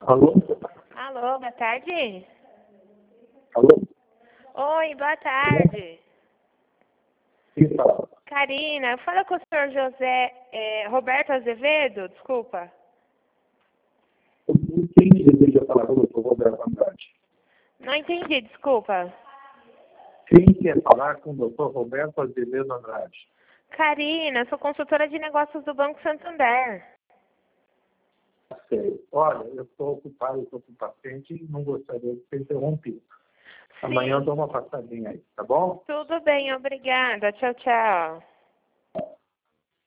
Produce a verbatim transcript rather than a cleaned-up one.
Alô? Alô, boa tarde. Alô? Oi, boa tarde. Quem fala? Karina, fala com o senhor José é, Roberto Azevedo, desculpa. Quem deseja falar com o doutor Roberto Andrade? Não entendi, desculpa. Quem quer falar com o doutor Roberto Azevedo Andrade? Karina, sou consultora de negócios do Banco Santander. Sei. Olha, eu estou ocupado, estou com paciente e não gostaria de ser interrompido. Amanhã eu Sim, dou uma passadinha aí, tá bom? tudo bem, obrigada. Tchau, tchau.